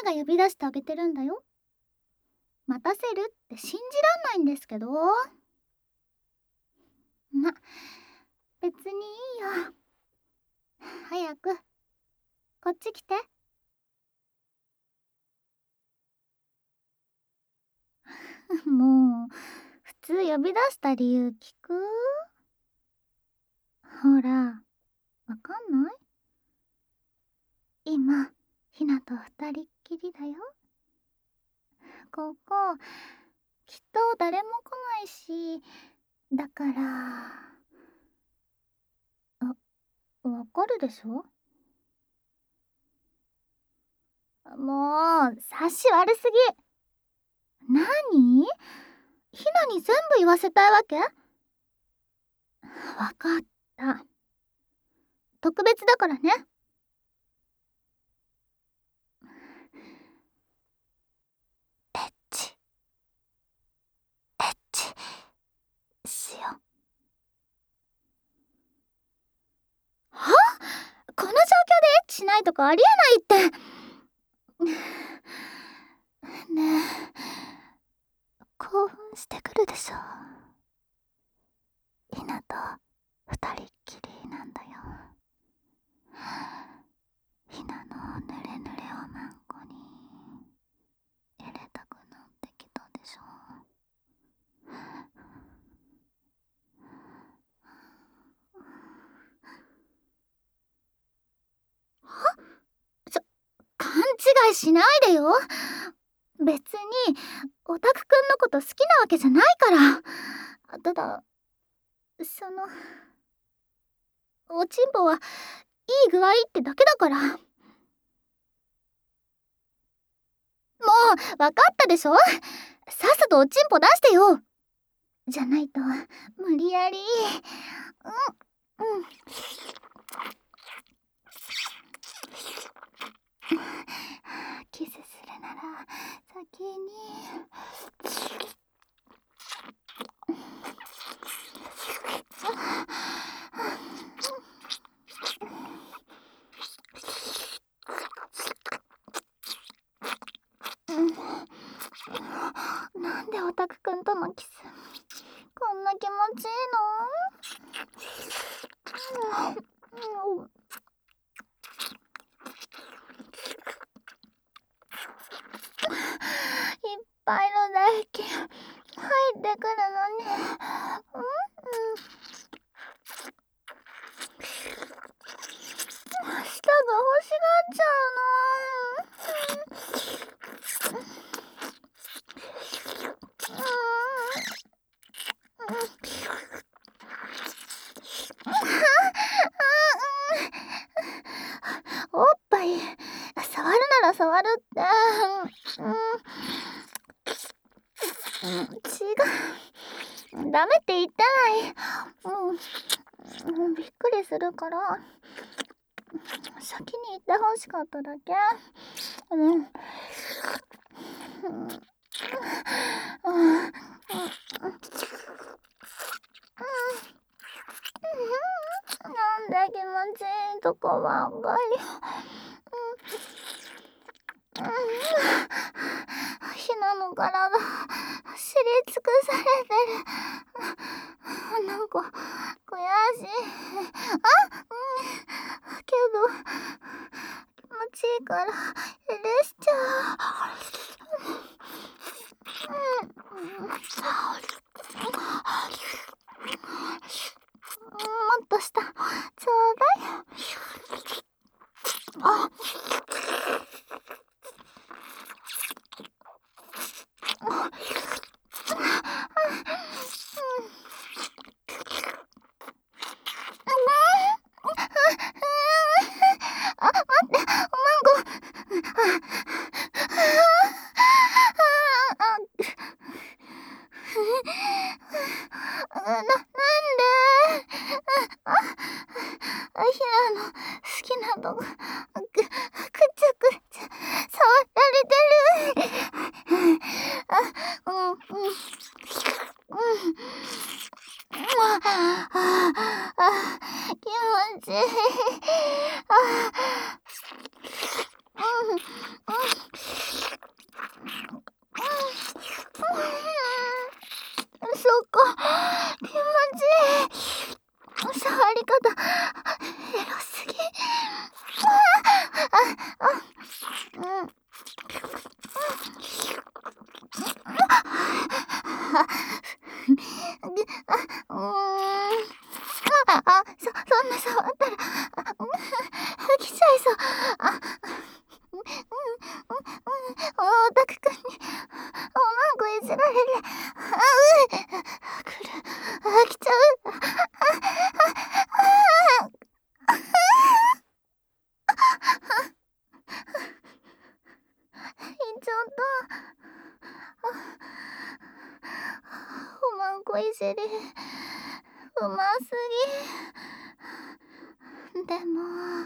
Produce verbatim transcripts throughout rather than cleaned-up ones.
が呼び出してあげてるんだよ。待たせるって信じらんないんですけど。ま、別にいいよ。早くこっち来て。もう普通呼び出した理由聞く？ほら、わかんない？今ひなと二人っきりだよ。ここきっと誰も来ないし、だからあ、わかるでしょ？もう察し悪すぎ。なに？ひなに全部言わせたいわけ？わかった。特別だからね。エッチエッチしよう。は？この状況でエッチしないとかありえないって。ねえ、興奮してくるでしょ。ひなと二人っきりなんだよ。ひなのぬれぬれおまんこに入れたくなってきたでしょ。は？ちょ、勘違いしないでよ。別にオタクくんのこと好きなわけじゃないから。ただそのおちんぽはいい具合ってだけだから。もうわかったでしょ。さっさとおちんぽ出してよ。じゃないと無理やり。うんうん。キスするなら先に。なんでオタクくんとのキスこんな気持ちいいの？うん、いっぱいの唾液入ってくるのに、うんうん、舌が欲しがっちゃうの。おっぱい触るなら触るって。うん、違う。ダメって言ってない。うん、びっくりするから先に言ってほしかっただけ。うん。うん。なんで気持ちいいとこばっかり。うん。ひなの体知り尽くされてる。なんか悔しい。あ、うん、けど気持ちいいから許しちゃう。うん、もっとしたちょうだい。あ、あ、待って、おまんこ。 そこ気持ちいい。触り方エロすぎ。ああうんうーんああそそんな触ったら吹きちゃいそう。あうんうんオタクくんにおまんこいじられる。あうくるあ来ちゃう。ああ行っちゃった。おまんこいじりうますぎ。でも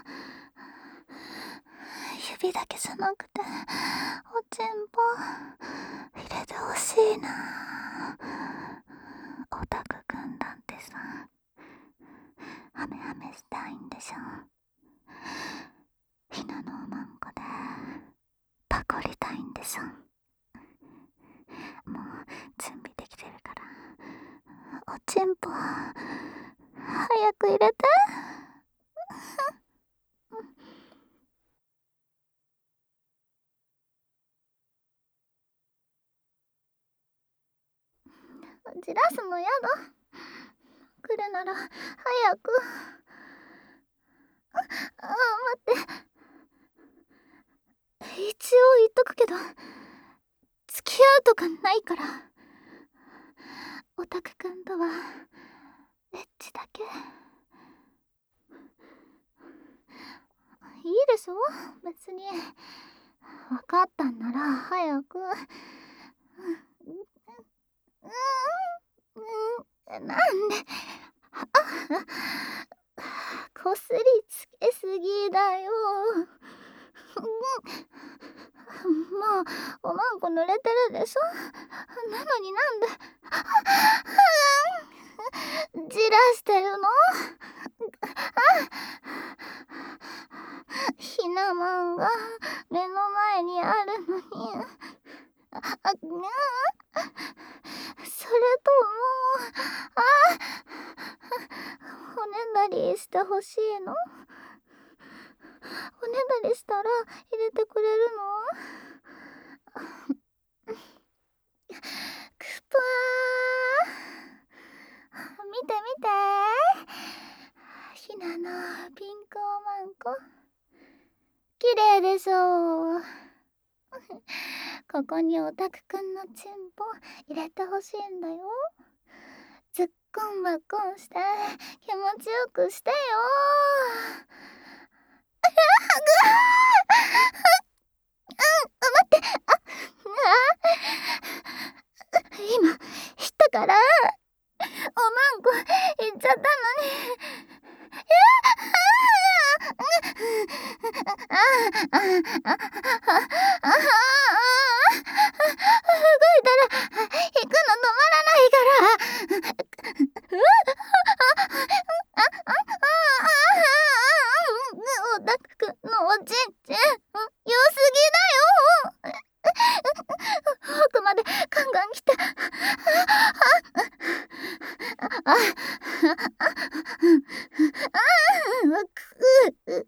指だけじゃなくておちんぽ入れてほしいな。オタクくんだってさハメハメしたいんでしょ。ひなのおまんこでパコりたいんでしょ。もう準備できてるからおちんぽ早く入れて。じらすのやだ。来るなら早く。ああ待って。一応言っとくけど付き合うとかないから。オタクくんとはエッチだけ。いいでしょ別に。分かったんなら早く。うんうん、なんでこすりつけすぎだよ。もうおまんこ濡れてるでしょ。なのになんでじらしてるの。ひなまんが目の前にあるのに。ああそれともあおねだりしてほしいの。おねだりしたら入れてくれるの。くぱー見て見てひなのピンクおまんこ綺麗でしょう。ここにオタクくんのチンポ入れてほしいんだよ。ずっこんばっこんして気持ちよくしてよ。うん待ってああ今引ったからおまんこいっちゃったのに。ああああああ動いたら引くの止まらないから。オタクくんのおちんちん良すぎだよ。奥までガンガン来て。あああく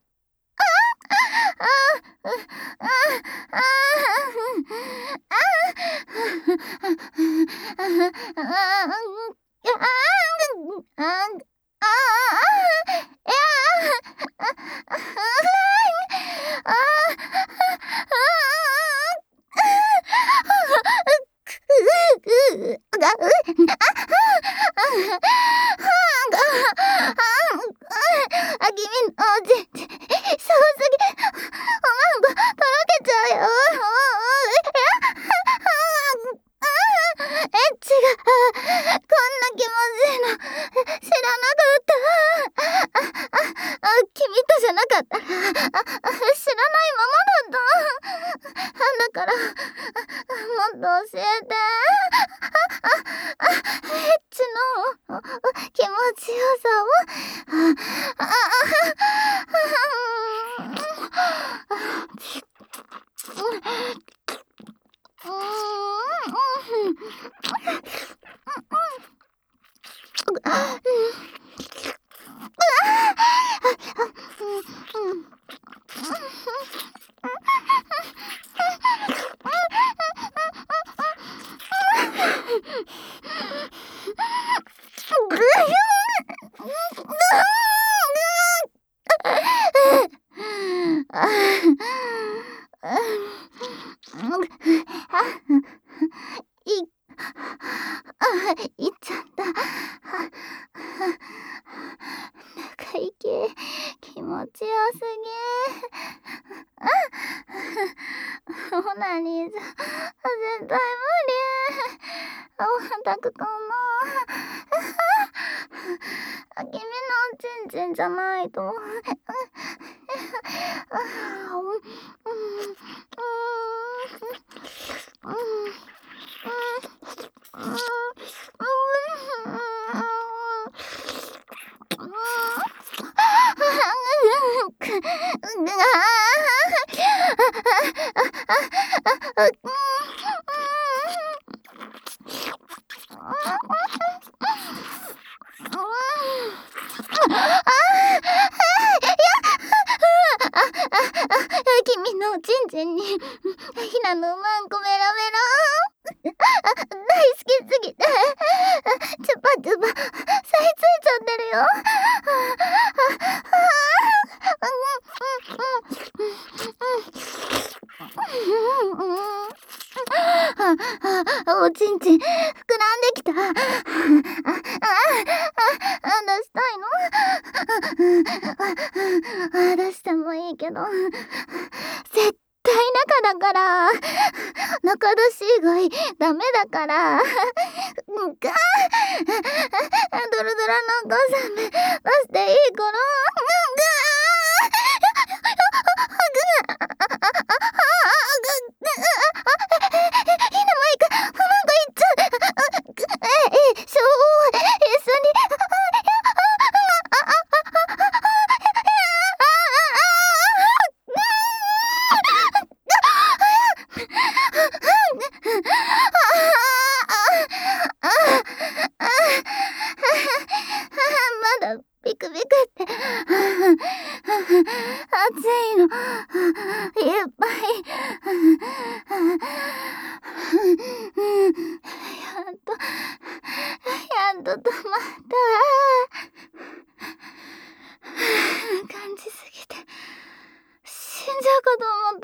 あきみのおちんちんすごすぎ。おまんことろけちゃうよ。エッチがこんな気持ちいいの知らなかった。あ君とじゃなかったら知らないままだった。だからもっと教えて。エッチの気持ちよさを。 いっちゃった。中息気持ちよすぎ。オナニーじゃ絶対無理。オタクくんも君のチンチンじゃないと。君のチンチンにひなのうんこメロメロ大好きすぎてチュパチュパ吸い付いちゃってるよ。おちんちん膨らんできた。あ、あ、あ、出したいの？あ、出してもいいけど絶対中だから、中出し以外ダメだから。がドロドロのお母さんで出していいから。まだビクビクって暑いのいっぱい。やっとやっと止まった。感じすぎて死んじゃうかと思った。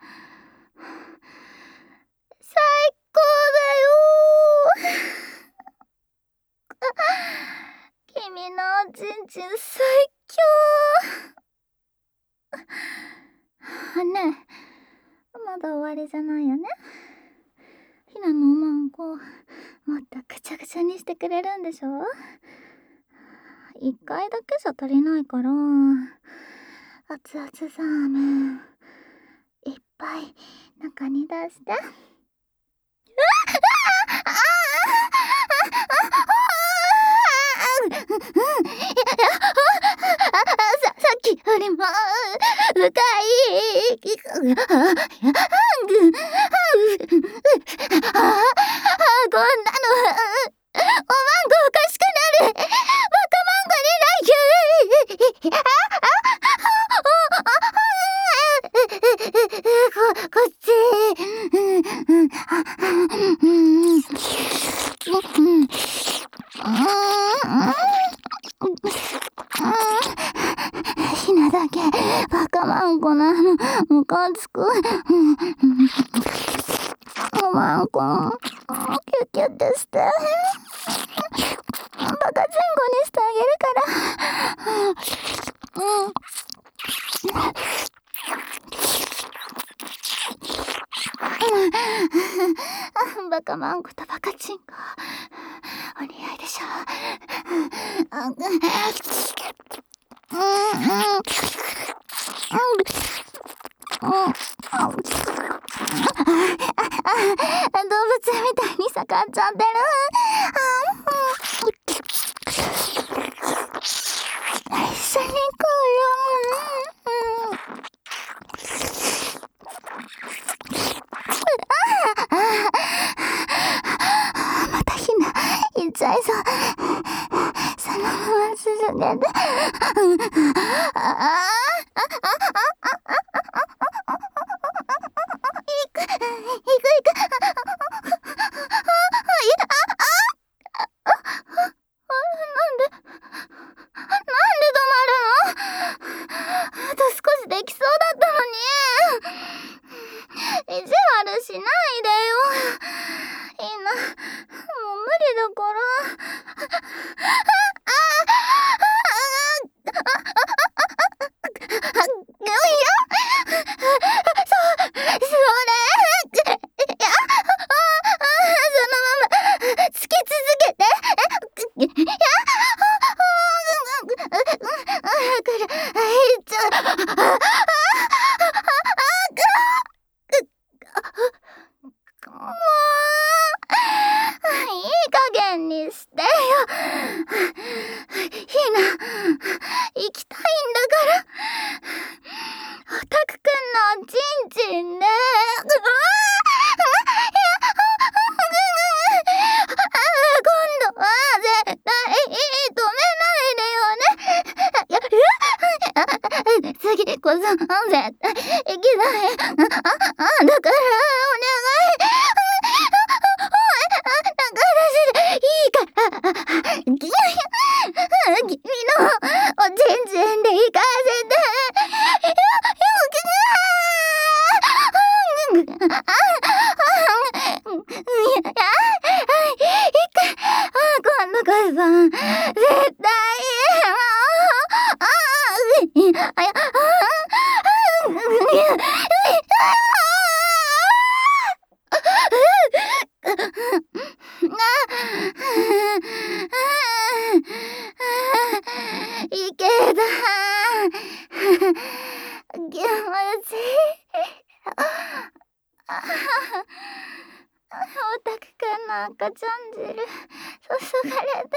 最高だよ君のおちんちん最強。ねえ、まだ終わりじゃないよね。ひなのおまんこもっとぐちゃぐちゃにしてくれるんでしょ。一回だけじゃ足りないから熱々ザーメンいっぱい中に出して。さ、さっきよりも深い。こんなのおまんこおかしくなる。バカマンコになる。こ、こっち。ひなだけバカマンコなの。ムカつく。おまんこキュッキュッてして。バカ前後にしてあげるから。うんバカマンコとバカチンコお似合いでしょ。動物みたいに盛っちゃってる。一緒に行こうよ。 あと少しできそうだったのに。意地悪しないでよ。いいな、もう無理だから。いや、そ、それ、いや、そのままつき続けて。いや、くる、ちょ、もう、いい加減にしてよ。ひな、行きたいんだから。オタクくんのチンチンで。今度は絶対止めないでよね。次こそ絶対行きない。あ、あ、だからお願い。仲出しでいいから。君のおちんちんで行かせて。今度こそ絶対。いけだ。気持ちいい。オタクくんの赤ちゃん汁注がれて。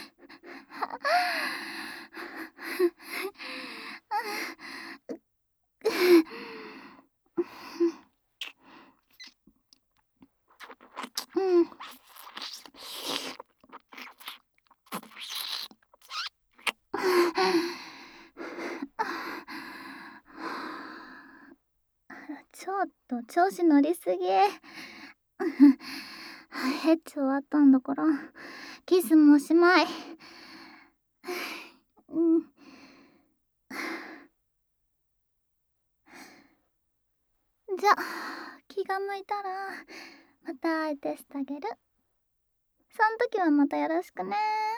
うん。ちょっと調子乗りすぎ。ヘッチ終わったんだからキスもおしまい。うん。じゃあ気が向いたらまた相手してあげる。そん時はまたよろしくね。